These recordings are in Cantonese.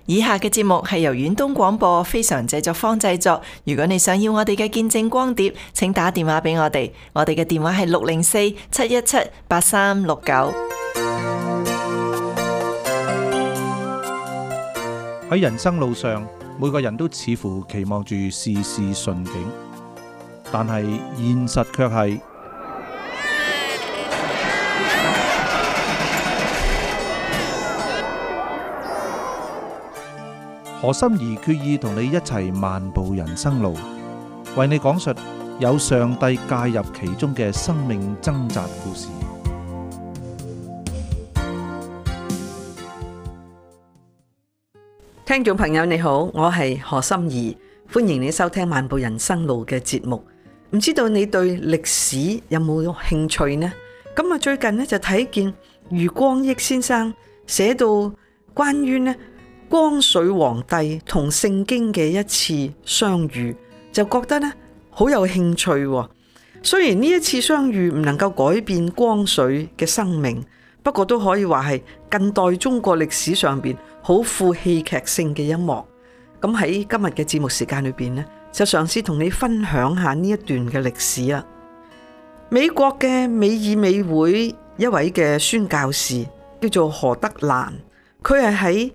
以下嘅節目係由遠東廣播非常製作坊製作。如果你想要我哋嘅見證光碟，請打電話俾我哋。我哋嘅電話係604-717-8369。 喺人生路上，每個人都似乎期望住事事順境，但係現實卻係何心怡決意同你一齊漫步人生路，為你講述有上帝介入其中嘅生命掙扎故事。 聽眾朋友你好，我係何心怡，歡迎你收聽漫步人生路嘅節目。唔知道你對歷史有冇興趣呢？咁最近呢就睇見余光益先生寫到關於呢光緒皇帝同聖經嘅一次相遇，就覺得呢好有興趣。雖然呢一次相遇唔能夠改變光緒嘅生命，不過都可以話係近代中國歷史上邊好富戲劇性嘅一幕。咁喺今日嘅節目時間裏邊呢，就嘗試同你分享下呢一段嘅歷史啊。美國嘅美爾美會一位嘅宣教士叫做何德蘭，佢係喺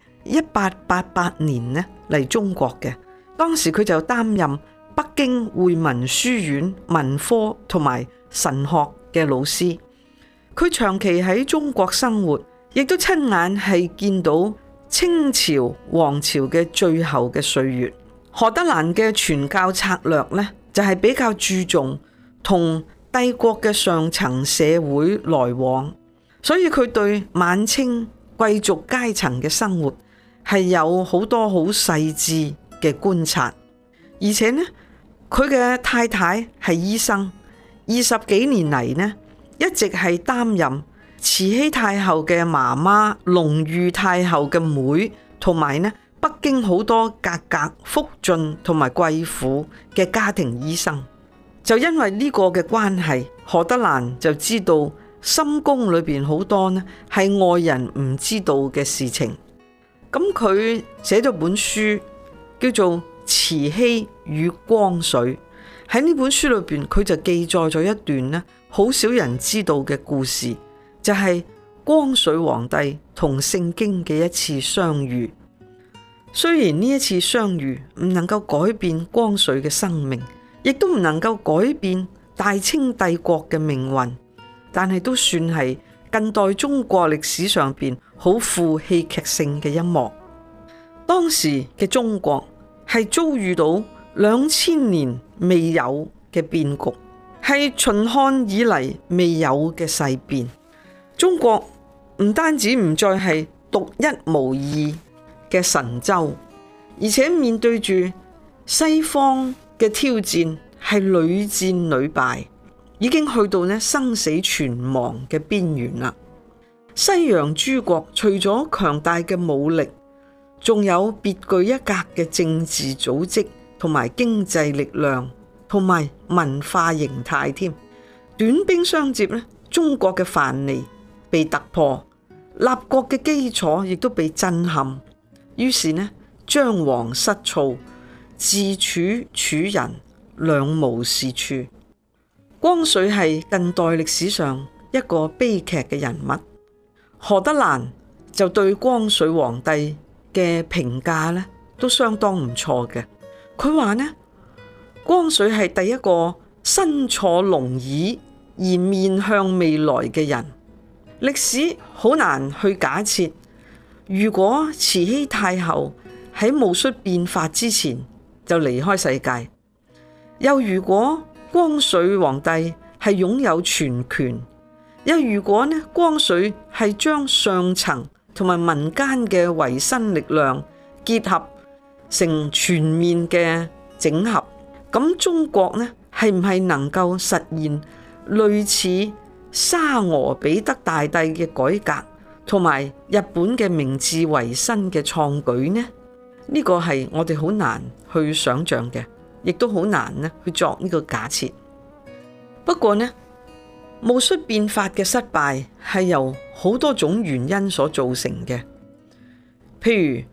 1888年呢嚟中國嘅。當時佢就擔任北京會文書院文科同埋神學嘅老師。佢長期喺中國生活，亦都親眼係見到清朝皇朝嘅最後嘅歲月。何德蘭嘅傳教策略呢，就係比較注重同帝國嘅上層社會來往，所以佢對晚清貴族階層嘅生活係有好多好細緻嘅觀察。而且呢，佢嘅太太係醫生，20幾年嚟呢，一直係擔任慈禧太后嘅媽媽隆裕太后嘅妹，同埋呢北京好多格格福晉同埋貴婦嘅家庭醫生。就因為呢個嘅關係，何德蘭就知道深宮裏邊好多呢係外人唔知道嘅事情。咁佢寫咗本書叫做《慈禧與光緒》。喺呢本書裏邊，佢就記載咗一段呢好少人知道嘅故事，就係光緒皇帝同聖經嘅一次相遇。雖然呢一次相遇唔能夠改變光緒嘅生命，亦都唔能夠改變大清帝國嘅命運，但係都算係近代中國歷史上邊好富戲劇性嘅一幕。當時嘅中國係遭遇到2000年未有嘅變局，係秦漢以嚟未有嘅世變。中國唔單止唔再係獨一無二嘅神州，而且面對住西方嘅挑戰，係屢戰屢敗，已經去到呢生死存亡嘅邊緣啦。西洋諸國除咗強大嘅武力，仲有別具一格嘅政治組織同埋經濟力量同埋文化形態添。短兵相接呢，中國嘅藩籬被突破，立國嘅基礎亦都被震撼。於是呢，張皇失措，自處處人，兩無是處。光緒係近代歷史上一個悲劇嘅人物。何德蘭就對光緒皇帝嘅評價呢都相當唔錯嘅。佢話呢，光緒係第一個身坐龍椅而面向未來嘅人。歷史好難去假設，如果慈禧太后喺戊戌變法之前就離開世界，又如果光緒皇帝係擁有全權，又如果呢光緒係將上層同埋民間嘅維新力量結合成全面嘅整合，咁中國呢係唔係能夠實現類似沙俄彼得大帝嘅改革，同埋日本嘅明治維新嘅創舉呢？呢個係我哋好難去想象嘅，亦都好難呢去作呢個假設。不過呢，戊戌變法嘅失敗係由好多種原因所造成嘅。譬如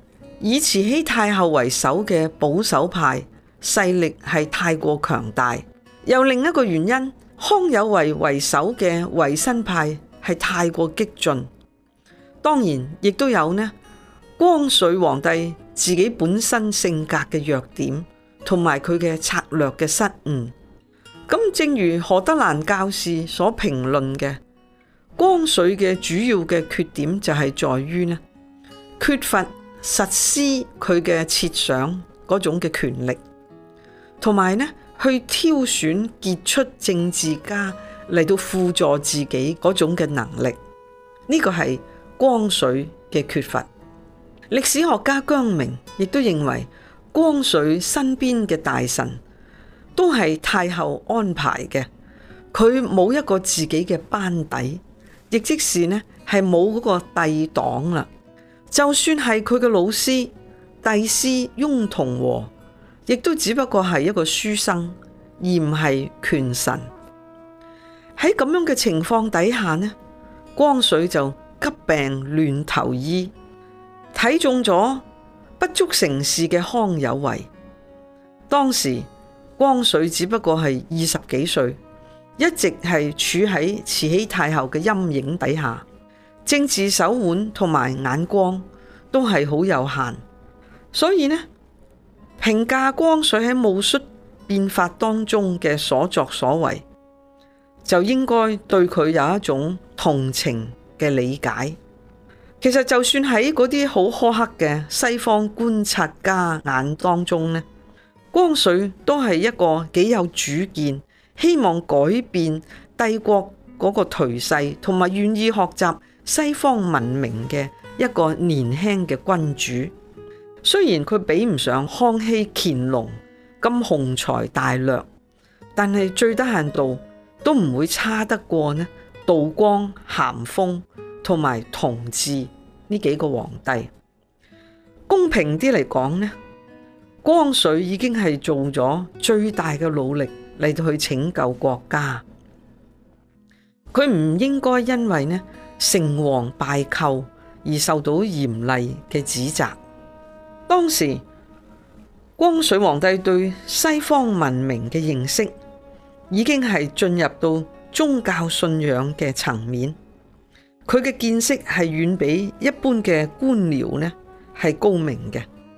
以慈禧太后為首嘅保守派勢力係太過強大，又另一個原因，康有為為首嘅維新派係太過激進。當然亦都有光緒皇帝自己本身性格嘅弱點，同埋佢嘅策略嘅失誤。咁正如何德蘭教士所評論嘅，光緒嘅主要嘅缺點就係在於缺乏實施佢嘅設想嗰種嘅權力，同埋去挑選傑出政治家嚟到輔助自己嗰種嘅能力，呢個係光緒嘅缺乏。歷史學家姜明亦都認為，光緒身邊嘅大臣都係太后安排嘅，佢冇一個自己嘅班底，亦即是係冇嗰個帝黨啦。就算係佢嘅老師帝師翁同龢，亦都只不過係一個書生，而唔係權臣。喺咁樣嘅情況底下光緒就急病亂投醫，睇中咗不足成事嘅康有為。當時光緒只不過係20幾歲，一直係處喺慈禧太后嘅陰影底下，政治手腕同埋眼光都係好有限，所以評價光緒喺戊戌變法當中嘅所作所為，就應該對佢有一種同情嘅理解。其實就算喺嗰啲好苛刻嘅西方觀察家眼當中光緒都係一個幾有主見，希望改變帝國嗰個頹勢，同埋願意學習西方文明嘅一個年輕嘅君主。雖然佢比唔上康熙、乾隆咁雄才大略，但係最低限度都唔會差得過道光、咸豐同埋同治呢幾個皇帝。公平啲嚟講光緒已經係做咗最大嘅努力嚟到去拯救國家，佢唔應該因為成王敗寇而受到嚴厲嘅指責。當時光緒皇帝對西方文明嘅認識已經係進入到宗教信仰嘅層面，佢嘅見識係遠比一般嘅官僚係高明嘅。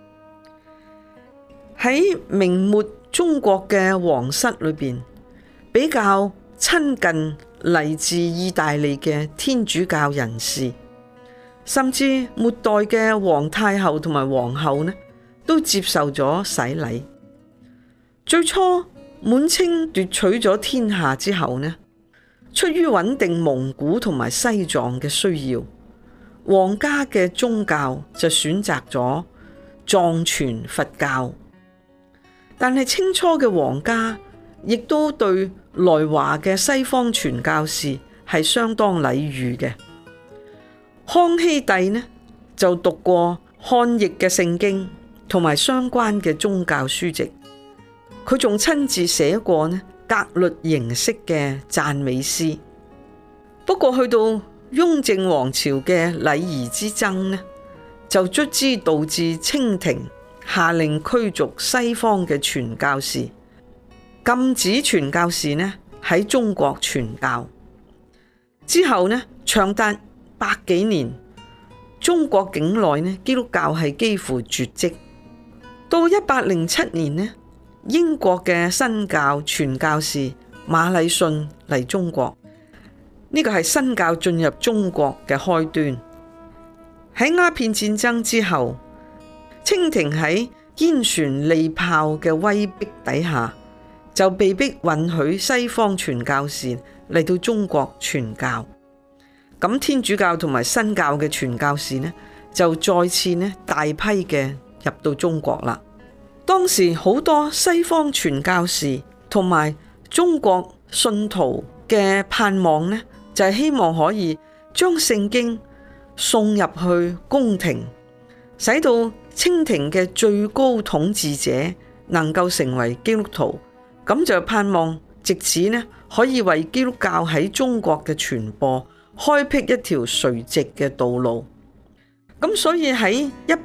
喺明末中國嘅皇室裏邊，比較親近嚟自意大利嘅天主教人士，甚至末代嘅皇太后同埋皇后都接受咗洗禮。最初滿清奪取咗天下之後出於穩定蒙古同埋西藏嘅需要，皇家嘅宗教就選擇咗藏傳佛教。但係清初嘅皇家亦都對來華嘅西方傳教士係相當禮遇嘅。康熙帝就讀過漢譯嘅聖經同埋相關嘅宗教書籍，佢仲親自寫過格律形式嘅讚美詩。不過去到雍正王朝嘅禮儀之爭就卒之導致清廷下令驅逐西方嘅傳教士，禁止傳教士喺中國傳教。之後長達百幾年，中國境內基督教係幾乎絕跡。到1807年英國嘅新教傳教士馬禮遜嚟中國，呢個係新教進入中國嘅開端。喺鴉片戰爭之後，清廷喺堅船利炮嘅威逼底下，就被迫允許西方傳教士嚟到中國傳教。咁天主教同埋新教嘅傳教士就再次大批嘅入到中國啦。當時好多西方傳教士同埋中國信徒嘅盼望就係希望可以將聖經送入去宮廷，使到清廷嘅最高統治者能夠成為基督徒，咁就盼望藉此可以為基督教喺中國嘅傳播開闢一條垂直嘅道路。咁所以喺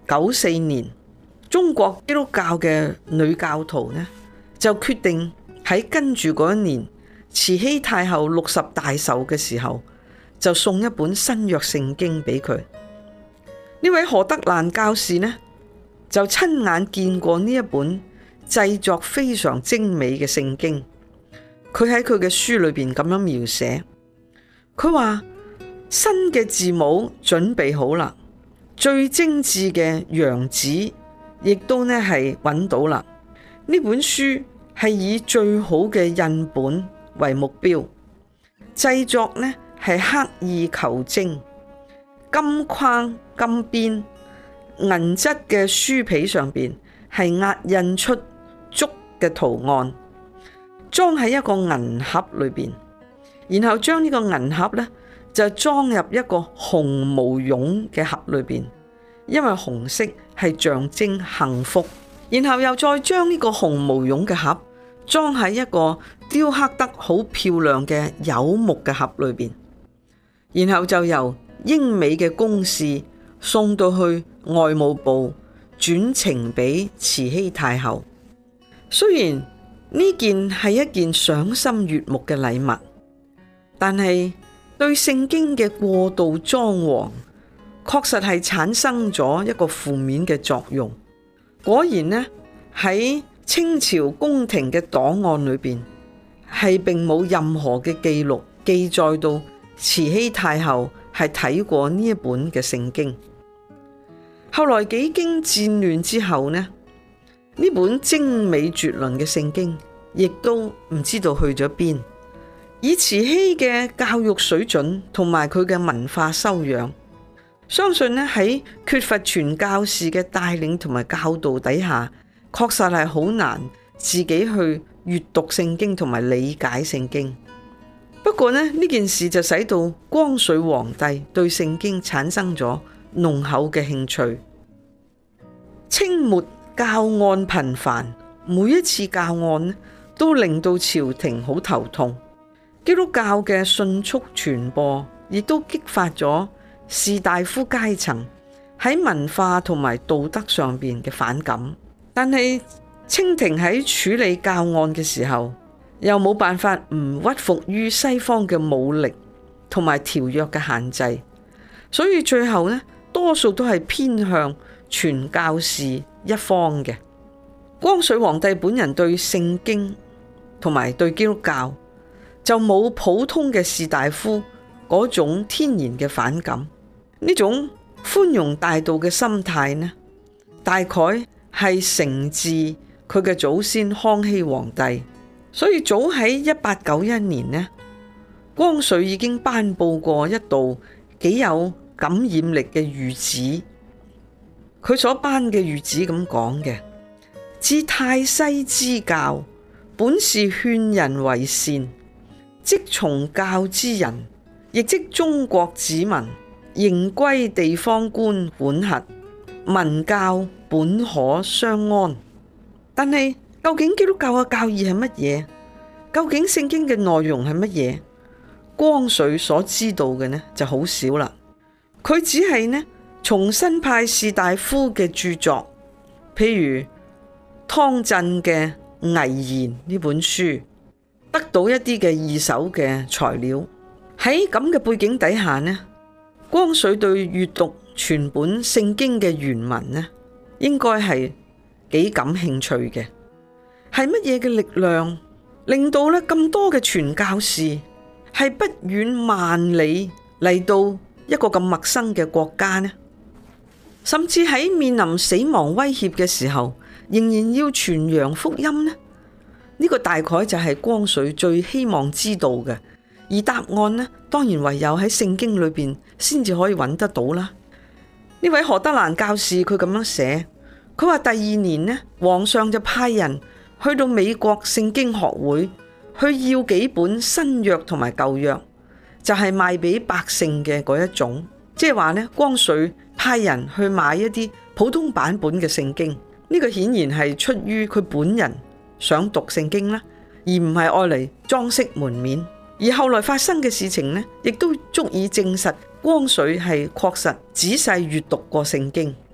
1594年，中國基督教嘅女教徒呢就決定喺跟住嗰一年慈禧太后60大壽嘅時候，就送一本新約聖經俾佢。呢位何德蘭教士呢就親眼見過呢一本製作非常精美嘅聖經。佢喺佢嘅書裏邊咁樣描寫，佢話新嘅字母準備好啦，最精緻嘅羊紙亦都呢係揾到啦。呢本書係以最好嘅印本為目標，製作呢係刻意求精，金框金邊銀質嘅書皮上邊係壓印出竹嘅圖案，裝喺一個銀盒裏邊，然後將呢個銀盒呢就裝入一個紅毛絨嘅盒裏邊，因為紅色係象徵幸福。然後又再將呢個紅毛絨嘅盒裝喺一個雕刻得好漂亮嘅柚木嘅盒裏邊，然後就由英美嘅公使送到去外務部轉呈俾慈禧太后。雖然呢件係一件賞心悅目嘅禮物，但係對聖經嘅過度裝潢確實係產生咗一個負面嘅作用。果然呢，喺清朝宮廷嘅檔案裏邊係並冇任何嘅記錄記載到慈禧太后係睇過呢一本嘅聖經。後來幾經戰亂之後呢，呢本精美絕倫嘅聖經亦都唔知道去咗邊。以慈禧嘅教育水準同埋佢嘅文化修養，相信呢喺缺乏傳教士嘅帶領同埋教導底下，確實係好難自己去閱讀聖經同埋理解聖經。不過呢件事就使到光緒皇帝對聖經產生咗濃厚嘅興趣。清末教案頻繁，每一次教案都令到朝廷好頭痛。基督教嘅迅速傳播，亦都激發咗士大夫階層喺文化同埋道德上邊嘅反感。但係清廷喺處理教案嘅時候，又冇辦法唔屈服於西方嘅武力同埋條約嘅限制，所以最後呢，多數都係偏向傳教士一方嘅。光緒皇帝本人對聖經同埋對基督教就冇普通嘅士大夫嗰種天然嘅反感。呢種寬容大度嘅心態呢，大概係承自佢嘅祖先康熙皇帝。所以早喺1891年呢，光緒已經頒布過一道幾有感染力嘅諭旨。佢所頒嘅諭旨咁講嘅：自太西之教，本是勸人為善，即從教之人，亦即中國子民，仍歸地方官管轄，民教本可相安。但係究竟基督教嘅教義係乜嘢？究竟聖經嘅內容係乜嘢？光緒所知道嘅呢就好少啦。佢只係呢從新派士大夫嘅著作，譬如湯鎮嘅《危言》呢本書，得到一啲嘅二手嘅材料。喺咁嘅背景底下呢，光緒對閱讀全本聖經嘅原文呢，應該係幾感興趣嘅。係乜嘢嘅力量令到呢咁多嘅傳教士係不遠萬里嚟到一個咁陌生嘅國家呢？甚至喺面臨死亡威脅嘅時候，仍然要傳揚福音呢？呢個大概就係光緒最希望知道嘅。而答案呢，當然唯有喺聖經裏邊先至可以揾得到啦。呢位何德蘭教士佢咁樣寫，佢話第2年呢，皇上就派人去到美國聖經學會去要幾本新約同埋舊約，就係賣俾百姓嘅嗰一種。即係話呢，光緒派人去買一啲普通版本嘅聖經，呢個顯然係出於佢本人想讀聖經啦，而唔係愛嚟裝飾門面。而後來發生嘅事情呢，亦都足以證實光緒係確實仔細閱讀過聖經。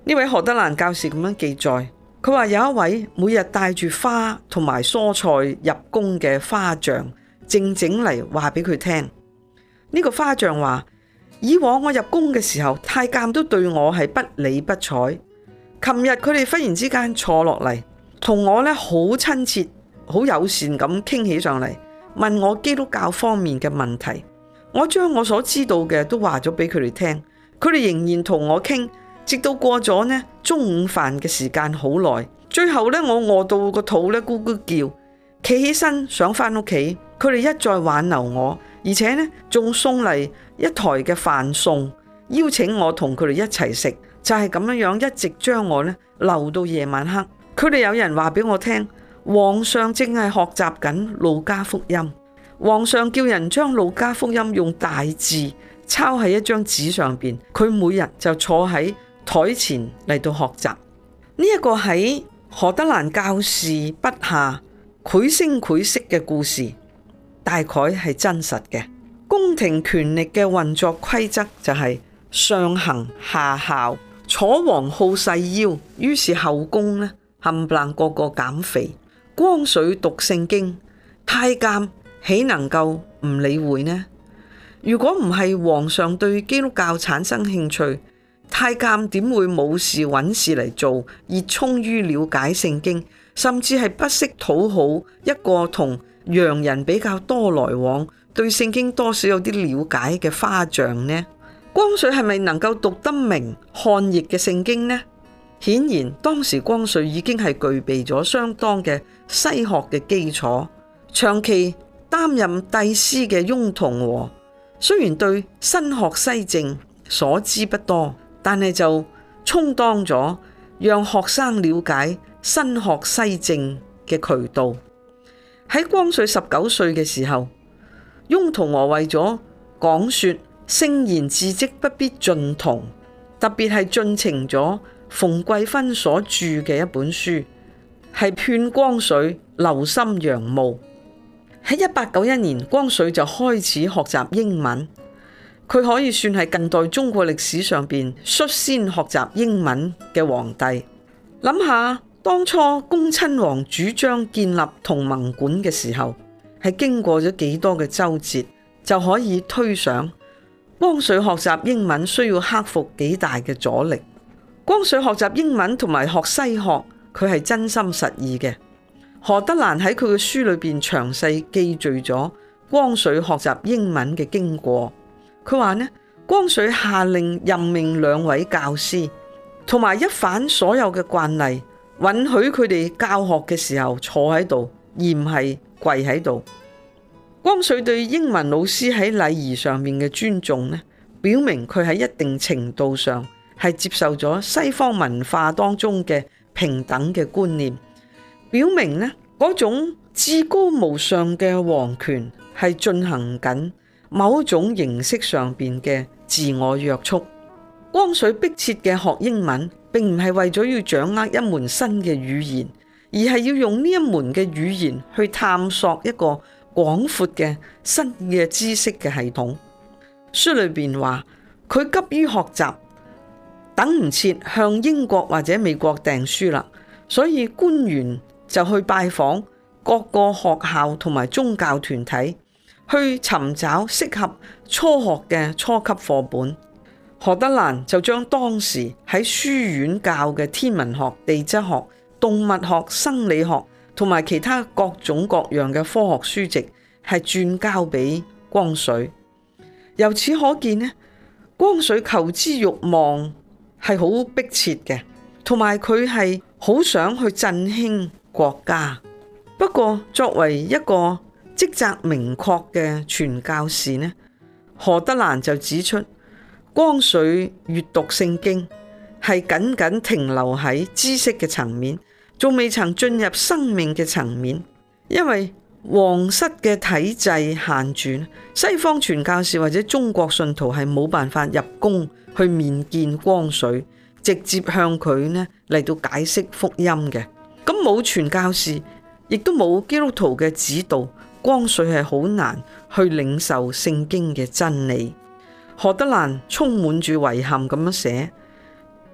呢位何德蘭教士咁樣記載，佢話有一位每日帶住花同埋蔬菜入宮嘅花匠，靜靜嚟話俾佢聽。呢個花匠話：以往我入宮嘅時候，太監都對我係不理不睬。琴日佢哋忽然之間坐落嚟，同我呢好親切、好友善咁傾起上嚟，問我基督教方面嘅問題。我將我所知道嘅都話咗俾佢哋聽，佢哋仍然同我傾。直到過咗呢中午飯嘅時間好耐，最後呢，我餓到個肚呢咕咕叫，企起身想返屋企，佢哋一再挽留我，而且呢仲送嚟一台嘅飯餸，邀請我同佢哋一齊食，就係咁樣一直將我呢留到夜晚黑。佢哋有人話俾我聽，皇上正係學習緊路加福音，皇上叫人將路加福音用大字抄喺一張紙上邊，佢每日就坐喺台前嚟到學習。呢一個喺何德蘭教士筆下繪聲繪色嘅故事，大概係真實嘅。宮廷權力嘅運作規則就係上行下效。楚王好細腰，於是後宮呢冚唪唥個個減肥。光緒讀聖經，太監豈能夠唔理會呢？如果唔係皇上對基督教產生興趣，太監點會冇事揾事嚟做，熱衷於了解聖經，甚至係不惜討好一個同洋人比較多來往，對聖經多少有啲了解嘅花匠呢？光緒係咪能夠讀得明漢譯嘅聖經呢？顯然當時光緒已經係具備咗相當嘅西學嘅基礎。長期擔任帝師嘅翁同龢，雖然對新學西政所知不多，但係就充當咗讓學生了解新學西政嘅渠道。喺光緒19歲嘅時候，翁同龢為咗講說聖賢事跡不必盡同，特別係進呈咗馮桂芬所著嘅一本書，係勸光緒留心洋務。喺1891年，光緒就開始學習英文。佢可以算係近代中國歷史上邊率先學習英文嘅皇帝。諗下當初恭親王主張建立同盟館嘅時候，係經過咗幾多嘅周折，就可以推想光緒學習英文需要克服幾大嘅阻力。光緒學習英文同埋學西學，佢係真心實意嘅。何德蘭喺佢嘅書裏邊詳細記敘咗光緒學習英文嘅經過。佢話呢，光緒下令任命2位教師，同埋一反所有嘅慣例，允許佢哋教學嘅時候坐喺度，而唔係跪喺度。光緒對英文老師喺禮儀上面嘅尊重呢，表明佢喺一定程度上係接受咗西方文化當中嘅平等嘅觀念，表明呢嗰種至高無上嘅皇權係進行緊某種形式上邊嘅自我約束。光緒迫切嘅學英文，並唔係為咗要掌握一門新嘅語言，而係要用呢一門嘅語言去探索一個廣闊嘅新嘅知識嘅系統。書裏邊話佢急於學習，等唔切向英國或者美國訂書啦，所以官員就去拜訪各個學校同埋宗教團體，去尋找適合初學嘅初級課本。何德蘭就將當時喺書院教嘅天文學、地質學、動物學、生理學同埋其他各種各樣嘅科學書籍係轉交俾光緒。由此可見呢，光緒求知欲望係好迫切嘅，同埋佢係好想去振興國家。不過作為一個職責明確嘅傳教士呢，何德蘭就指出，光緒閱讀聖經係僅僅停留喺知識嘅層面，仲未曾進入生命嘅層面。因為皇室嘅體制限住，西方傳教士或者中國信徒係冇辦法入宮去面見光緒，直接向佢呢嚟到解釋福音嘅。咁冇傳教士，亦都冇基督徒嘅指導，光緒係好難去領受聖經嘅真理。何德蘭充滿住遺憾咁樣寫，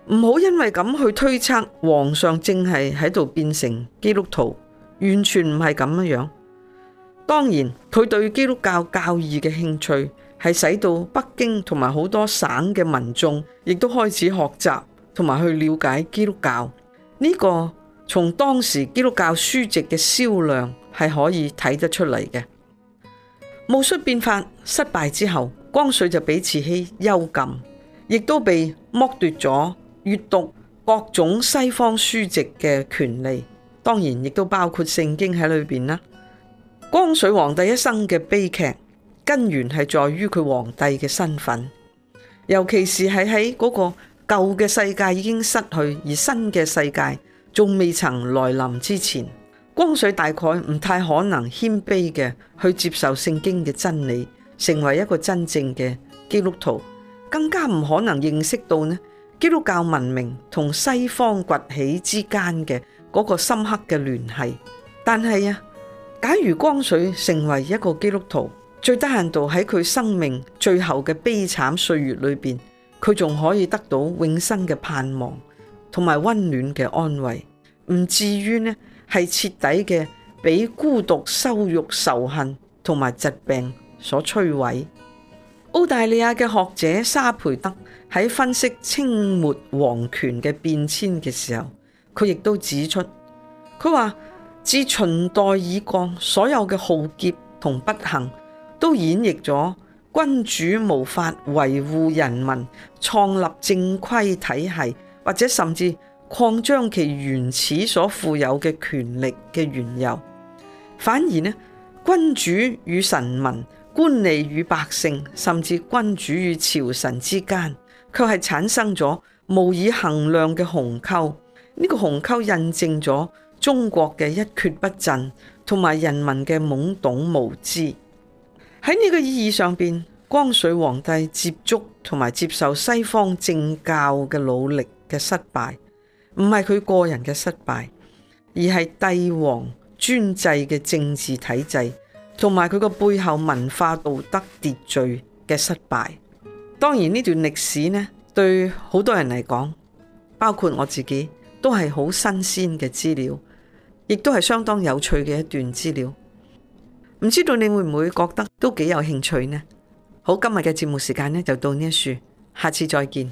唔好因為咁去推測皇上正係喺度變成基督徒，完全唔係咁樣。當然，佢對基督教教義嘅興趣係使到北京同埋好多省嘅民眾亦都開始學習同埋去了解基督教。呢個從當時基督教書籍嘅銷量係可以睇得出嚟嘅。戊戌變法失敗之後，光緒就俾慈禧幽禁，亦都被剝奪咗閱讀各種西方書籍嘅權利，當然亦都包括聖經喺裏邊啦。光緒皇帝一生嘅悲劇根源係在於佢皇帝嘅身份，尤其是係喺嗰個舊嘅世界已經失去，而新嘅世界仲未曾來臨之前，光緒大概唔太可能謙卑嘅去接受聖經嘅真理，成為一個真正嘅基督徒，更加唔可能認識到呢基督教文明同西方崛起之間嘅嗰個深刻嘅聯繫。但係啊，假如光緒成為一個基督徒，最低限度喺佢生命最後嘅悲慘歲月裏邊，佢仲可以得到永生嘅盼望同埋溫暖嘅安慰，唔至於呢係徹底嘅俾孤獨、羞辱、仇恨同埋疾病所摧毀。澳大利亞嘅學者沙培德喺分析清末皇權嘅變遷嘅時候，佢亦都指出，佢話自秦代以降，所有嘅浩劫同不幸都演繹咗君主無法維護人民，創立正規體系，或者甚至擴張其原始所富有嘅權力嘅緣由。反而呢，君主與臣民、官吏與百姓，甚至君主與朝臣之間，卻係產生咗無以衡量嘅鴻溝。呢個鴻溝印證咗中國嘅一蹶不振，同埋人民嘅懵懂無知。喺呢個意義上邊，光緒皇帝接觸同埋接受西方政教嘅努力嘅失敗，唔係佢個人嘅失敗，而係帝王專制嘅政治體制同埋佢個背後文化道德秩序嘅失敗。當然呢段歷史呢，對好多人嚟講，包括我自己，都係好新鮮嘅資料，亦都係相當有趣嘅一段資料。唔知道你會唔會覺得都幾有興趣呢？好，今日嘅節目時間呢就到呢一處，下次再見。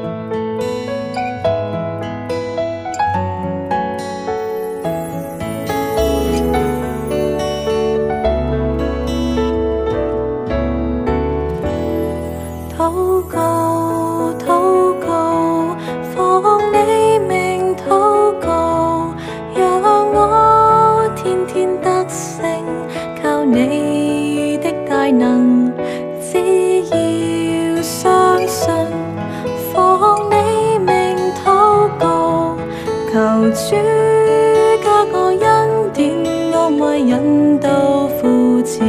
你的大能，只要相信，奉你名禱告，求主加個恩典，安慰引導扶持。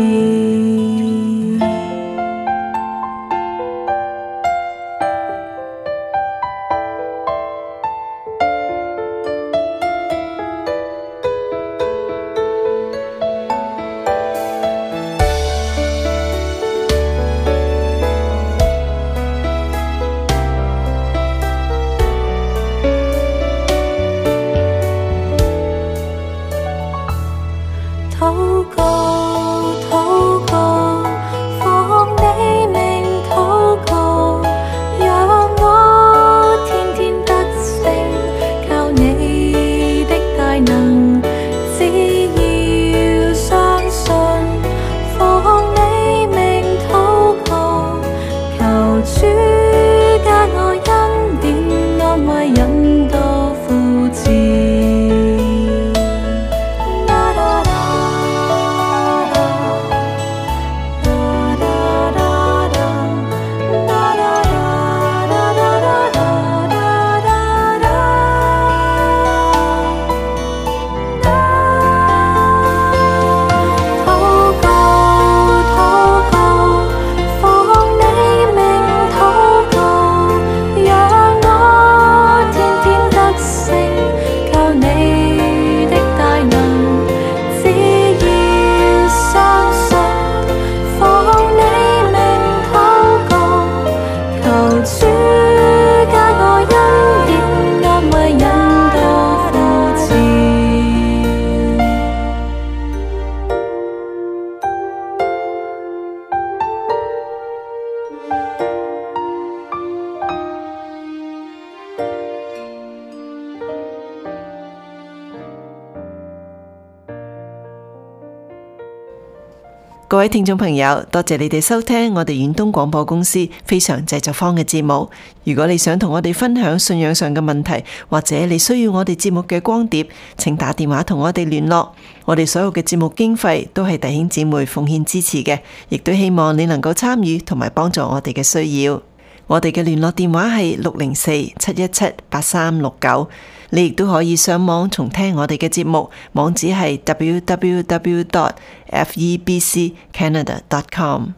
各位聽眾朋友，多謝你哋收聽我哋遠東廣播公司非常製作坊嘅節目。如果你想同我哋分享信仰上嘅問題，或者你需要我哋節目嘅光碟，請打電話同我哋聯絡。我哋所有嘅節目經費都係弟兄姊妹奉獻支持嘅，亦都希望你能夠參與同埋幫助我哋嘅需要。我哋嘅聯絡電話係604-717-8369。你亦都可以上網重聽我哋嘅節目，網址係www.febccanada.com。